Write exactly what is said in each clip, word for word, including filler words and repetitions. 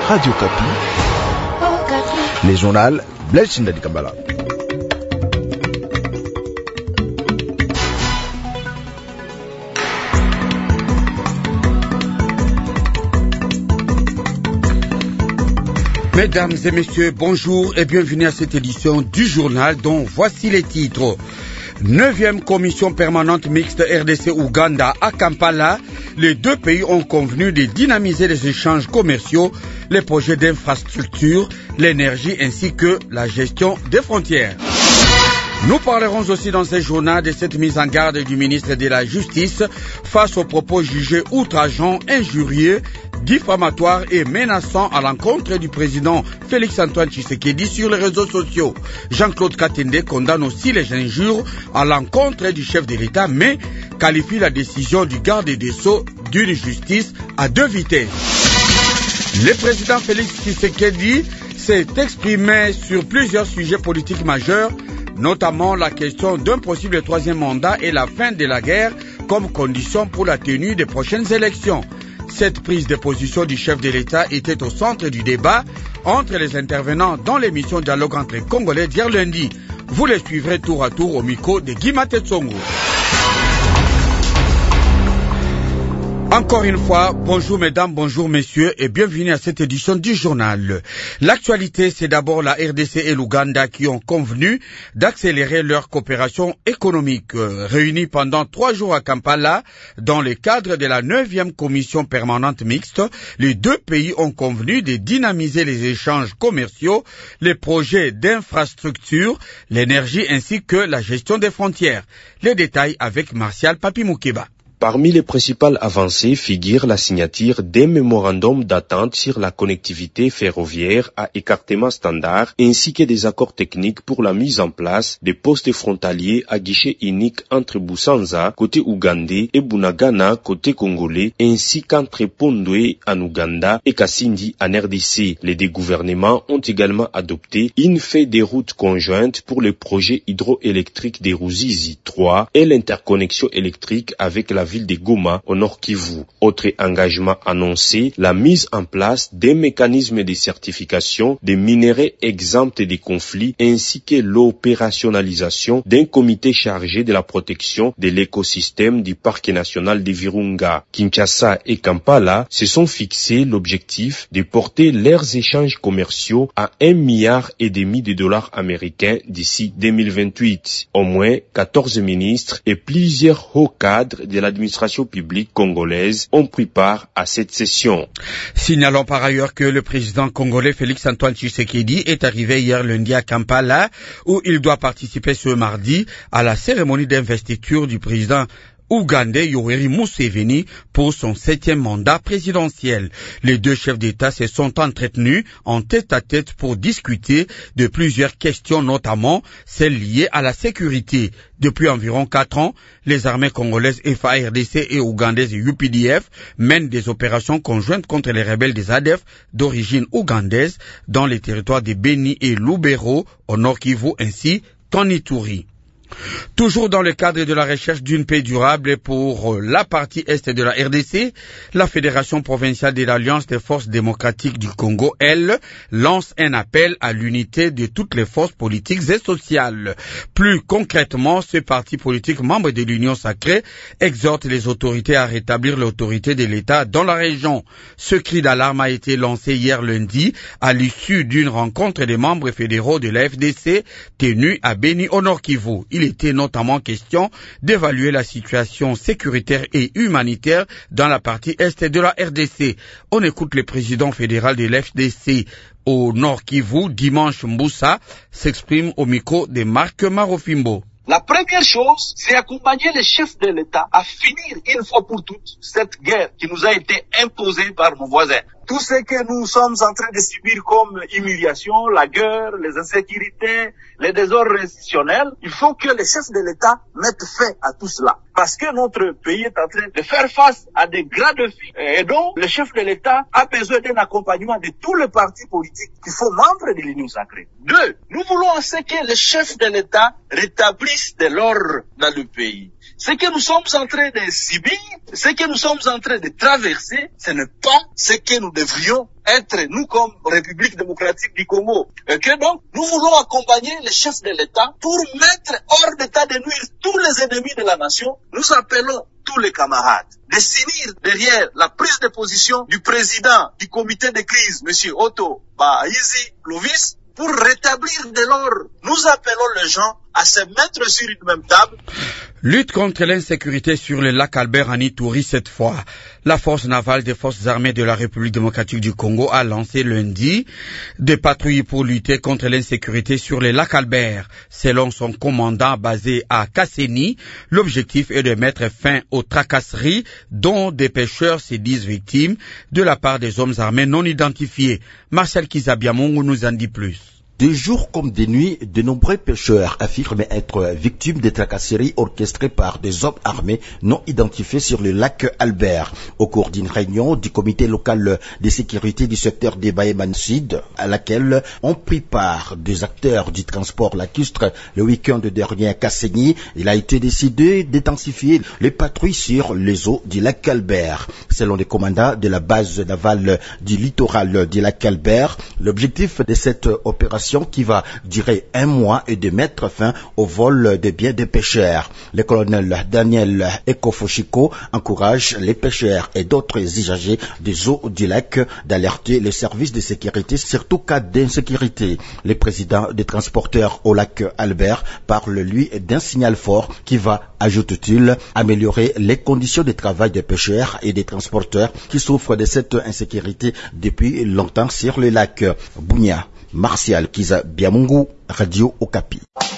Radio Kapi. Les journaux Blaise Ndadi Kambala. Mesdames et messieurs, bonjour et bienvenue à cette édition du journal dont voici les titres. Neuvième commission permanente mixte R D C-Ouganda à Kampala, les deux pays ont convenu de dynamiser les échanges commerciaux, les projets d'infrastructure, l'énergie ainsi que la gestion des frontières. Nous parlerons aussi dans ce journal de cette mise en garde du ministre de la Justice face aux propos jugés outrageants, injurieux, diffamatoires et menaçants à l'encontre du président Félix-Antoine Tshisekedi sur les réseaux sociaux. Jean-Claude Katende condamne aussi les injures à l'encontre du chef de l'État, mais qualifie la décision du garde des Sceaux d'une justice à deux vitesses. Le président Félix Tshisekedi s'est exprimé sur plusieurs sujets politiques majeurs, notamment la question d'un possible troisième mandat et la fin de la guerre comme condition pour la tenue des prochaines élections. Cette prise de position du chef de l'État était au centre du débat entre les intervenants dans l'émission Dialogue entre Congolais d'hier lundi. Vous les suivrez tour à tour au micro de Guy Matetsongo. Encore une fois, bonjour mesdames, bonjour messieurs et bienvenue à cette édition du journal. L'actualité, c'est d'abord la R D C et l'Ouganda qui ont convenu d'accélérer leur coopération économique. Réunis pendant trois jours à Kampala, dans le cadre de la neuvième commission permanente mixte, les deux pays ont convenu de dynamiser les échanges commerciaux, les projets d'infrastructure, l'énergie ainsi que la gestion des frontières. Les détails avec Martial Papi-Moukeba. Parmi les principales avancées figure la signature d'un mémorandum d'attente sur la connectivité ferroviaire à écartement standard ainsi que des accords techniques pour la mise en place des postes frontaliers à guichet unique entre Busanza, côté ougandais, et Bunagana, côté congolais, ainsi qu'entre Pondwe en Ouganda et Kasindi en R D C. Les deux gouvernements ont également adopté une feuille de route conjointe pour le projet hydroélectrique des Ruzizi trois et l'interconnexion électrique avec la ville de Goma au Nord Kivu. Autre engagement annoncé, la mise en place des mécanismes de certification des minerais exempts des conflits ainsi que l'opérationnalisation d'un comité chargé de la protection de l'écosystème du parc national de Virunga. Kinshasa et Kampala se sont fixés l'objectif de porter leurs échanges commerciaux à un milliard et demi de dollars américains d'ici deux mille vingt-huit. Au moins quatorze ministres et plusieurs hauts cadres de l'administration publique congolaise ont pris part à cette session. Signalons par ailleurs que le président congolais Félix-Antoine Tshisekedi est arrivé hier lundi à Kampala où il doit participer ce mardi à la cérémonie d'investiture du président ougandais Yoweri Museveni pour son septième mandat présidentiel. Les deux chefs d'État se sont entretenus en tête-à-tête pour discuter de plusieurs questions, notamment celles liées à la sécurité. Depuis environ quatre ans, les armées congolaises F A R D C et ougandaises U P D F mènent des opérations conjointes contre les rebelles des A D F d'origine ougandaise dans les territoires de Beni et Lubero au Nord Kivu ainsi qu'en Ituri. Toujours dans le cadre de la recherche d'une paix durable pour la partie est de la R D C, la Fédération provinciale de l'Alliance des forces démocratiques du Congo, elle, lance un appel à l'unité de toutes les forces politiques et sociales. Plus concrètement, ce parti politique membre de l'Union sacrée exhorte les autorités à rétablir l'autorité de l'État dans la région. Ce cri d'alarme a été lancé hier lundi à l'issue d'une rencontre des membres fédéraux de la F D C tenue à Beni au Nord Kivu. Il était notamment question d'évaluer la situation sécuritaire et humanitaire dans la partie est de la R D C. On écoute le président fédéral de l'F D C au Nord Kivu, Dimanche Mboussa, s'exprime au micro de Marc Marofimbo. La première chose, c'est accompagner les chefs de l'État à finir une fois pour toutes cette guerre qui nous a été imposée par nos voisins. Tout ce que nous sommes en train de subir comme humiliation, la guerre, les insécurités, les désordres institutionnels, il faut que les chefs de l'État mettent fin à tout cela. Parce que notre pays est en train de faire face à des grands défis. Et donc, le chef de l'État a besoin d'un accompagnement de tous les partis politiques qui sont membres de l'Union sacrée. Deux, nous voulons à que les chefs de l'État rétablissent de l'ordre dans le pays. Ce que nous sommes en train de subir, ce que nous sommes en train de traverser, ce n'est pas ce que nous devrions être, nous comme République démocratique du Congo. Et que donc, nous voulons accompagner les chefs de l'État pour mettre hors d'état de nuire tous les ennemis de la nation. Nous appelons tous les camarades de s'unir derrière la prise de position du président du comité de crise, M. Otto Bahizi Lovis, pour rétablir de l'ordre. Nous appelons les gens à se mettre sur une même table. Lutte contre l'insécurité sur le lac Albert en Ituri cette fois. La force navale des forces armées de la République démocratique du Congo a lancé lundi des patrouilles pour lutter contre l'insécurité sur le lac Albert. Selon son commandant basé à Kasseni, l'objectif est de mettre fin aux tracasseries dont des pêcheurs se disent victimes de la part des hommes armés non identifiés. Marcel Kizabiamongo nous en dit plus. De jour comme de nuit, de nombreux pêcheurs affirment être victimes des tracasseries orchestrées par des hommes armés non identifiés sur le lac Albert. Au cours d'une réunion du comité local de sécurité du secteur des Baïman Sud, à laquelle ont pris part des acteurs du transport lacustre le week-end dernier à Kasseni, il a été décidé d'intensifier les patrouilles sur les eaux du lac Albert. Selon les commandants de la base navale du littoral du lac Albert, l'objectif de cette opération qui va durer un mois et de mettre fin au vol des biens des pêcheurs. Le colonel Daniel Ekofoshiko encourage les pêcheurs et d'autres usagers des eaux du lac d'alerter les services de sécurité, surtout cas d'insécurité. Le président des transporteurs au lac Albert parle, lui, d'un signal fort qui va, ajoute-t-il, améliorer les conditions de travail des pêcheurs et des transporteurs qui souffrent de cette insécurité depuis longtemps sur le lac. Bounia, Martial Kizabiamongo, Radio Okapi.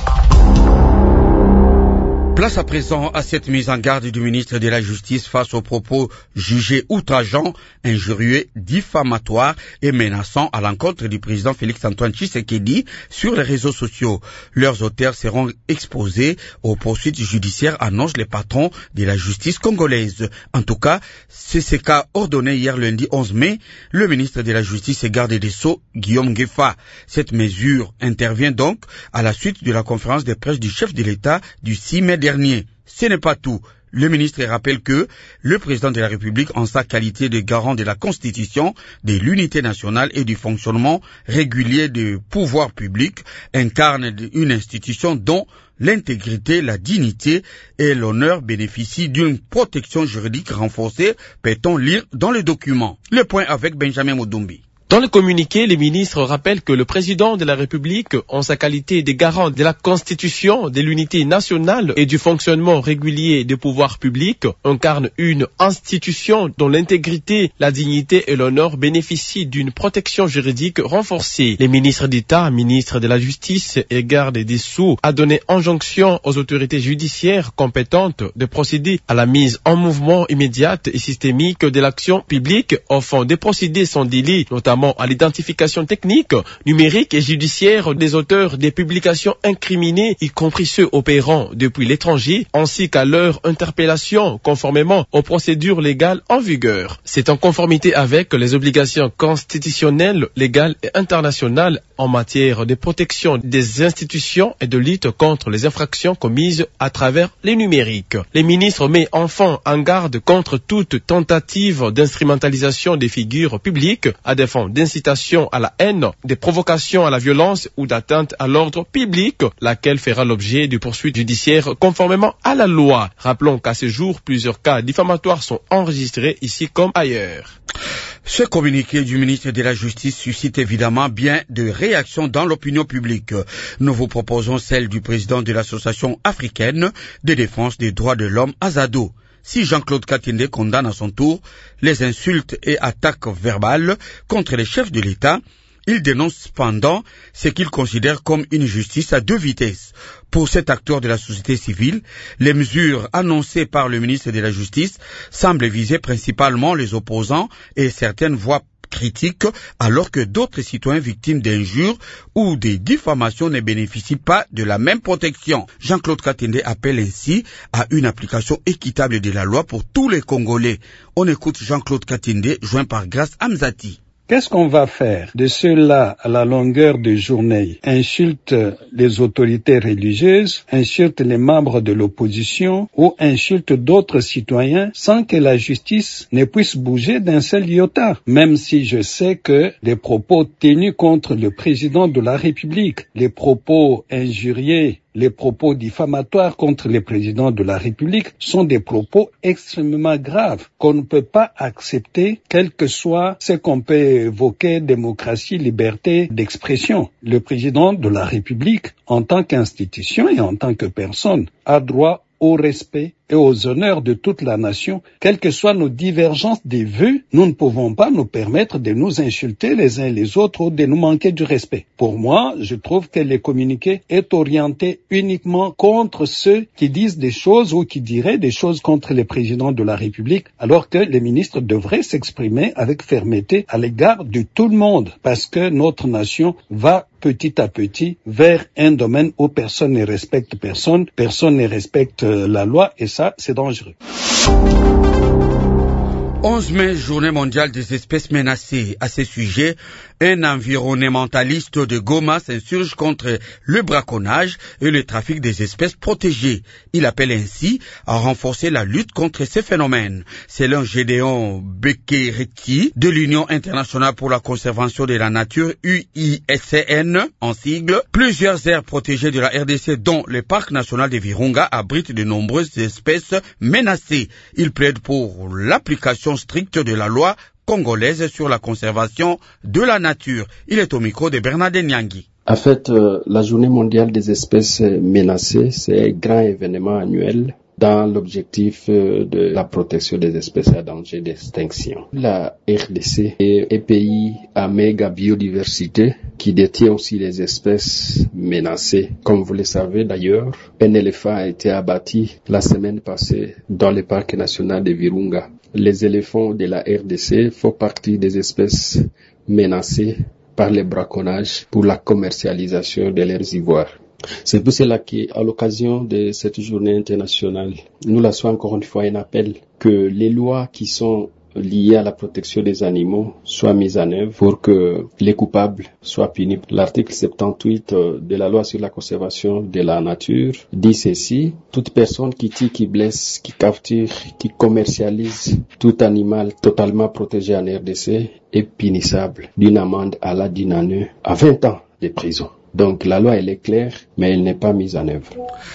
Place à présent à cette mise en garde du ministre de la Justice face aux propos jugés outrageants, injurieux, diffamatoires et menaçants à l'encontre du président Félix-Antoine Tshisekedi sur les réseaux sociaux. Leurs auteurs seront exposés aux poursuites judiciaires, annonce les patrons de la justice congolaise. En tout cas, c'est ce qu'a ordonné hier lundi onze mai le ministre de la Justice et garde des Sceaux, Guillaume Nguefa. Cette mesure intervient donc à la suite de la conférence de presse du chef de l'État du six mai dernier. Ce n'est pas tout. Le ministre rappelle que le président de la République, en sa qualité de garant de la Constitution, de l'unité nationale et du fonctionnement régulier du pouvoir public, incarne une institution dont l'intégrité, la dignité et l'honneur bénéficient d'une protection juridique renforcée, peut-on lire dans le document. Le point avec Benjamin Modumbi. Dans le communiqué, les ministres rappellent que le président de la République, en sa qualité de garant de la Constitution, de l'unité nationale et du fonctionnement régulier des pouvoirs publics, incarne une institution dont l'intégrité, la dignité et l'honneur bénéficient d'une protection juridique renforcée. Les ministres d'État, ministres de la Justice et garde des Sceaux a donné injonction aux autorités judiciaires compétentes de procéder à la mise en mouvement immédiate et systémique de l'action publique afin de procéder sans délai, notamment à l'identification technique, numérique et judiciaire des auteurs des publications incriminées, y compris ceux opérant depuis l'étranger, ainsi qu'à leur interpellation conformément aux procédures légales en vigueur. C'est en conformité avec les obligations constitutionnelles, légales et internationales en matière de protection des institutions et de lutte contre les infractions commises à travers les numériques. Les ministres mettent enfin en garde contre toute tentative d'instrumentalisation des figures publiques à des fins d'incitation à la haine, des provocations à la violence ou d'atteinte à l'ordre public, laquelle fera l'objet de poursuites judiciaires conformément à la loi. Rappelons qu'à ce jour, plusieurs cas diffamatoires sont enregistrés ici comme ailleurs. Ce communiqué du ministre de la Justice suscite évidemment bien de réactions dans l'opinion publique. Nous vous proposons celle du président de l'Association africaine de défense des droits de l'homme, Azado. Si Jean-Claude Katinde condamne à son tour les insultes et attaques verbales contre les chefs de l'État, il dénonce cependant ce qu'il considère comme une justice à deux vitesses. Pour cet acteur de la société civile, les mesures annoncées par le ministre de la Justice semblent viser principalement les opposants et certaines voix critiques, alors que d'autres citoyens victimes d'injures ou de diffamations ne bénéficient pas de la même protection. Jean-Claude Katinde appelle ainsi à une application équitable de la loi pour tous les Congolais. On écoute Jean-Claude Katinde, joint par Grace Amzati. Qu'est-ce qu'on va faire de ceux-là à la longueur de journée? Insultent les autorités religieuses, insultent les membres de l'opposition ou insultent d'autres citoyens sans que la justice ne puisse bouger d'un seul iota. Même si je sais que les propos tenus contre le président de la République, les propos injuriés, les propos diffamatoires contre le président de la République sont des propos extrêmement graves qu'on ne peut pas accepter, quel que soit ce qu'on peut évoquer, démocratie, liberté d'expression. Le président de la République, en tant qu'institution et en tant que personne, a droit au respect et aux honneurs de toute la nation, quelles que soient nos divergences de vues, nous ne pouvons pas nous permettre de nous insulter les uns les autres ou de nous manquer du respect. Pour moi, je trouve que le communiqué est orienté uniquement contre ceux qui disent des choses ou qui diraient des choses contre le président de la République, alors que les ministres devraient s'exprimer avec fermeté à l'égard de tout le monde, parce que notre nation va petit à petit vers un domaine où personne ne respecte personne, personne ne respecte la loi, et ça, c'est dangereux. onze mai, journée mondiale des espèces menacées. À ce sujet, un environnementaliste de Goma s'insurge contre le braconnage et le trafic des espèces protégées. Il appelle ainsi à renforcer la lutte contre ces phénomènes. Selon Gédéon Bekereti de l'Union internationale pour la conservation de la nature, U I C N en sigle, plusieurs aires protégées de la R D C, dont le parc national de Virunga, abritent de nombreuses espèces menacées. Il plaide pour l'application stricte de la loi congolaise sur la conservation de la nature. Il est au micro de Bernard Nyangi. En fait, euh, la journée mondiale des espèces menacées, c'est un grand événement annuel dans l'objectif euh, de la protection des espèces à danger d'extinction. La R D C est un pays à méga biodiversité qui détient aussi les espèces menacées. Comme vous le savez d'ailleurs, un éléphant a été abattu la semaine passée dans le parc national de Virunga. Les éléphants de la R D C font partie des espèces menacées par le braconnage pour la commercialisation de leurs ivoires. C'est pour cela qu'à l'occasion de cette journée internationale, nous lançons encore une fois un appel que les lois qui sont liées à la protection des animaux soient mises en œuvre pour que les coupables soient punis. L'article soixante-dix-huit de la loi sur la conservation de la nature dit ceci: toute personne qui tue, qui blesse, qui capture, qui commercialise tout animal totalement protégé en R D C est punissable d'une amende allant d'une année à vingt ans de prison. Donc la loi elle est claire, mais elle n'est pas mise en œuvre.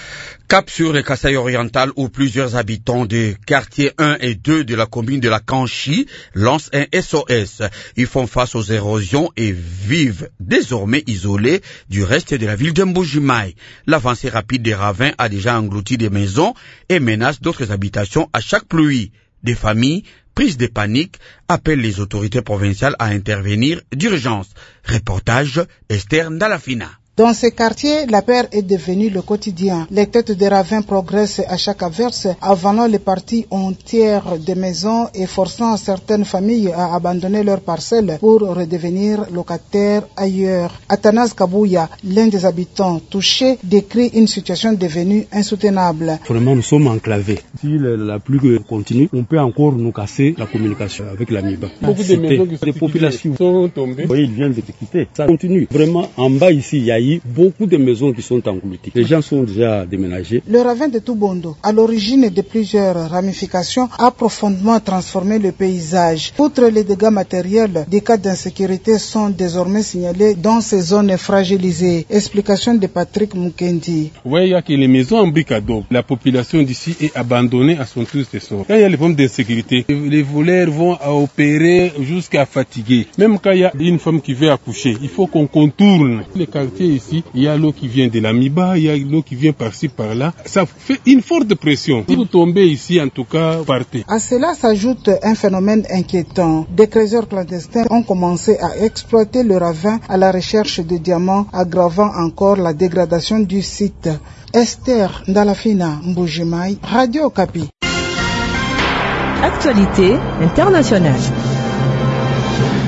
Cap sur le Kasaï oriental où plusieurs habitants des quartiers un et deux de la commune de la Kanchi lancent un S O S. Ils font face aux érosions et vivent désormais isolés du reste de la ville de Mbujimaï. L'avancée rapide des ravins a déjà englouti des maisons et menace d'autres habitations à chaque pluie. Des familles, prises de panique, appellent les autorités provinciales à intervenir d'urgence. Reportage Esther Ndalafina. Dans ces quartiers, la peur est devenue le quotidien. Les têtes des ravins progressent à chaque averse, avalant les parties entières des maisons et forçant certaines familles à abandonner leurs parcelles pour redevenir locataires ailleurs. Athanas Kabouya, l'un des habitants touchés, décrit une situation devenue insoutenable. Vraiment, nous sommes enclavés. Si la pluie continue, on peut encore nous casser la communication avec la M I B A. Beaucoup de maisons qui sont les populations sont tombées. Vous voyez, ils viennent de quitter. Ça continue. Vraiment, en bas ici, il y a beaucoup de maisons qui sont englouties. Les gens sont déjà déménagés. Le ravin de Tubondo, à l'origine de plusieurs ramifications, a profondément transformé le paysage. Outre les dégâts matériels, des cas d'insécurité sont désormais signalés dans ces zones fragilisées. Explication de Patrick Mukendi. Oui, il y a que les maisons en briques à dos. La population d'ici est abandonnée à son tour de sort. Quand il y a les problèmes d'insécurité, les voleurs vont opérer jusqu'à fatiguer. Même quand il y a une femme qui veut accoucher, il faut qu'on contourne les quartiers. Ici, il y a l'eau qui vient de la M I B A, il y a l'eau qui vient par-ci, par-là. Ça fait une forte pression. Si vous tombez ici, en tout cas, partez. À cela s'ajoute un phénomène inquiétant. Des creuseurs clandestins ont commencé à exploiter le ravin à la recherche de diamants, aggravant encore la dégradation du site. Esther Ndalafina, Mbujimaï, Radio Okapi. Actualité internationale.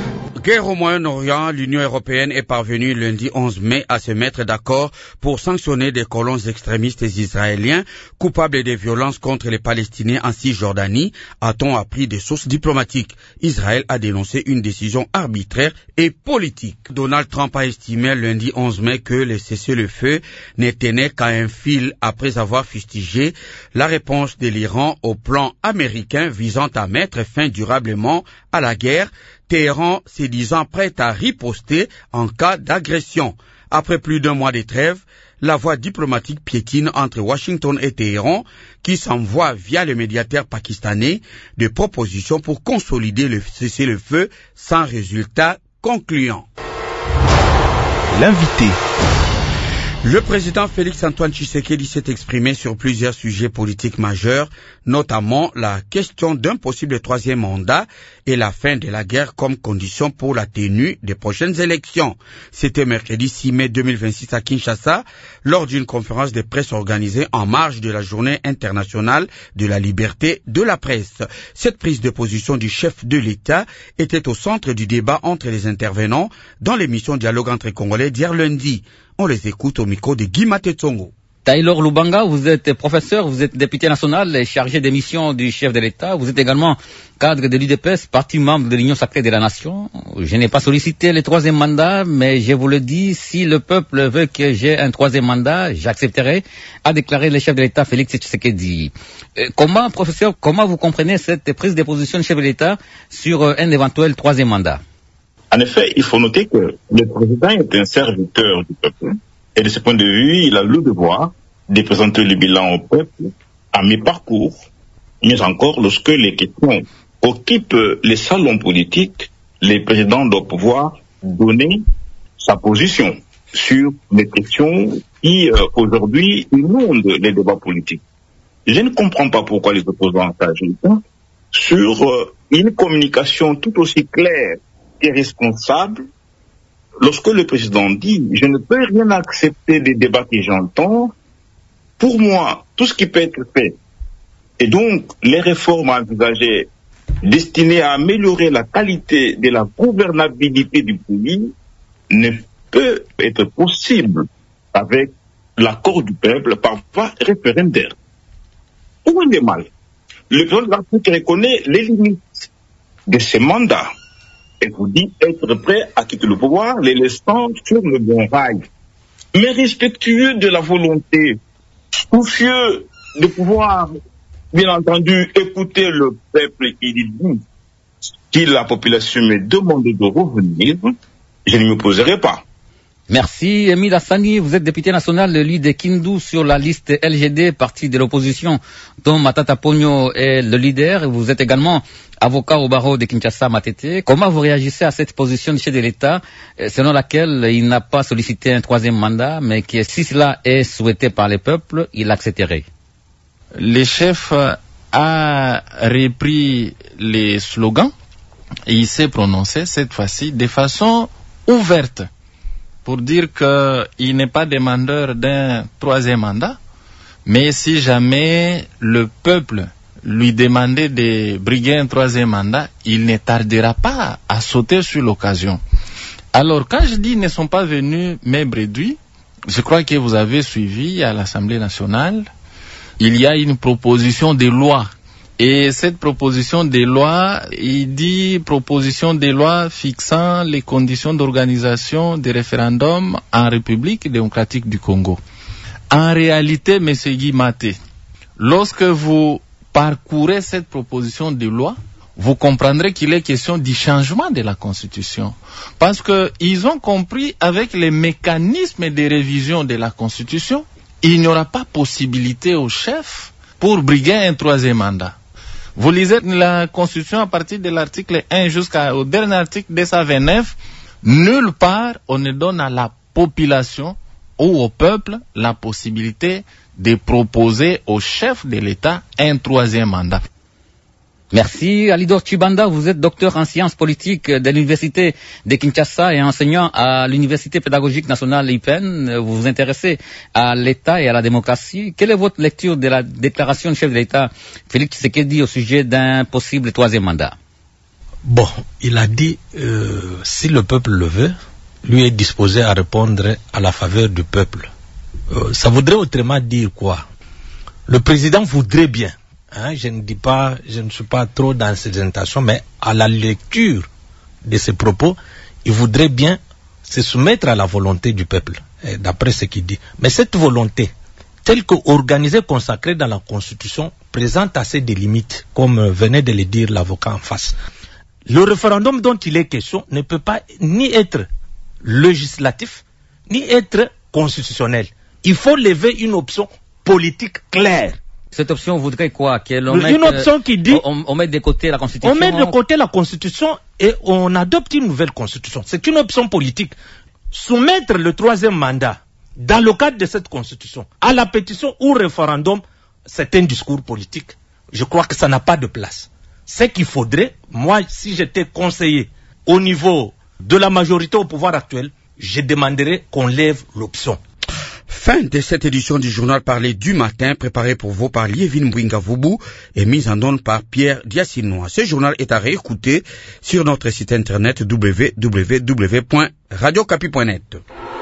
Guerre au Moyen-Orient, l'Union européenne est parvenue lundi onze mai à se mettre d'accord pour sanctionner des colons extrémistes israéliens coupables des violences contre les Palestiniens en Cisjordanie, a-t-on appris des sources diplomatiques. Israël a dénoncé une décision arbitraire et politique. Donald Trump a estimé lundi onze mai que les cessez-le-feu ne tenaient qu'à un fil après avoir fustigé la réponse de l'Iran au plan américain visant à mettre fin durablement à la guerre, Téhéran se disant prête à riposter en cas d'agression. Après plus d'un mois de trêve, la voie diplomatique piétine entre Washington et Téhéran, qui s'envoie via le médiateur pakistanais des propositions pour consolider le cessez-le-feu sans résultat concluant. L'invité. Le président Félix-Antoine Tshisekedi s'est exprimé sur plusieurs sujets politiques majeurs, notamment la question d'un possible troisième mandat et la fin de la guerre comme condition pour la tenue des prochaines élections. C'était mercredi six mai deux mille vingt-six à Kinshasa, lors d'une conférence de presse organisée en marge de la Journée internationale de la liberté de la presse. Cette prise de position du chef de l'État était au centre du débat entre les intervenants dans l'émission Dialogue entre Congolais d'hier lundi. On les écoute au micro de Guy Matetsongo. Taylor Lubanga, vous êtes professeur, vous êtes député national et chargé des missions du chef de l'État. Vous êtes également cadre de l'U D P S, parti membre de l'Union sacrée de la Nation. Je n'ai pas sollicité le troisième mandat, mais je vous le dis, si le peuple veut que j'ai un troisième mandat, j'accepterai, a déclaré le chef de l'État Félix Tshisekedi. Euh, comment, professeur, comment vous comprenez cette prise de position du chef de l'État sur euh, un éventuel troisième mandat? En effet, il faut noter que le président est un serviteur du peuple. Et de ce point de vue, il a le devoir de présenter le bilan au peuple à mi-parcours, mais encore lorsque les questions occupent les salons politiques, le président doit pouvoir donner sa position sur les questions qui, euh, aujourd'hui, inondent les débats politiques. Je ne comprends pas pourquoi les opposants s'agitent sur euh, une communication tout aussi claire et responsable. Lorsque le président dit « je ne peux rien accepter des débats que j'entends », pour moi, tout ce qui peut être fait, et donc les réformes envisagées destinées à améliorer la qualité de la gouvernabilité du pays, ne peut être possible avec l'accord du peuple par voie référendaire. Où il est mal? Le président de la République reconnaît les limites de ce mandat et vous dit être prêt à quitter le pouvoir, les laissant sur le bon rail. Mais respectueux de la volonté, soucieux de pouvoir, bien entendu, écouter le peuple qui dit si la population me demande de revenir, je ne m'opposerai pas. Merci. Émile Hassani, vous êtes député national de l'I D Kindu sur la liste L G D, parti de l'opposition, dont Matata Ponyo est le leader. Vous êtes également avocat au barreau de Kinshasa, Matete. Comment vous réagissez à cette position du chef de l'État, selon laquelle il n'a pas sollicité un troisième mandat, mais que si cela est souhaité par le peuple, il accepterait? Le chef a repris les slogans et il s'est prononcé cette fois-ci de façon ouverte pour dire qu'il n'est pas demandeur d'un troisième mandat, mais si jamais le peuple lui demandait de briguer un troisième mandat, il ne tardera pas à sauter sur l'occasion. Alors, quand je dis ils ne sont pas venus mes bredouilles, je crois que vous avez suivi à l'Assemblée nationale, il y a une proposition de loi. Et cette proposition de loi, il dit proposition de loi fixant les conditions d'organisation des référendums en République démocratique du Congo. En réalité, M. Guy Maté, lorsque vous parcourez cette proposition de loi, vous comprendrez qu'il est question du changement de la Constitution. Parce qu'ils ont compris avec les mécanismes de révision de la Constitution, il n'y aura pas possibilité au chef pour briguer un troisième mandat. Vous lisez la Constitution à partir de l'article un jusqu'au dernier article deux cent vingt-neuf, nulle part on ne donne à la population ou au peuple la possibilité de proposer au chef de l'État un troisième mandat. Merci. Alidor Chibanda, vous êtes docteur en sciences politiques de l'Université de Kinshasa et enseignant à l'Université pédagogique nationale I P E N. Vous vous intéressez à l'État et à la démocratie. Quelle est votre lecture de la déclaration du chef de l'État, Félix Tshisekedi, au sujet d'un possible troisième mandat? Bon, il a dit, euh, si le peuple le veut, lui est disposé à répondre à la faveur du peuple. Euh, ça voudrait autrement dire quoi? Le président voudrait bien, hein, je ne dis pas, je ne suis pas trop dans ces intentions, mais à la lecture de ses propos, il voudrait bien se soumettre à la volonté du peuple, d'après ce qu'il dit. Mais cette volonté, telle qu'organisée, consacrée dans la Constitution, présente assez de limites, comme venait de le dire l'avocat en face. Le référendum dont il est question ne peut pas ni être législatif, ni être constitutionnel. Il faut lever une option politique claire. Cette option voudrait quoi? Qu'elle Une mette, option qui dit... On, on met de côté la Constitution. On met de côté la Constitution et on adopte une nouvelle Constitution. C'est une option politique. Soumettre le troisième mandat dans le cadre de cette Constitution à la pétition ou référendum, c'est un discours politique. Je crois que ça n'a pas de place. Ce qu'il faudrait, moi, si j'étais conseiller au niveau de la majorité au pouvoir actuel, je demanderais qu'on lève l'option. Fin de cette édition du journal parlé du matin, préparé pour vous par Liévin Mbouinga-Voubou et mise en onde par Pierre Diacinois. Ce journal est à réécouter sur notre site internet w w w point radio capi point net.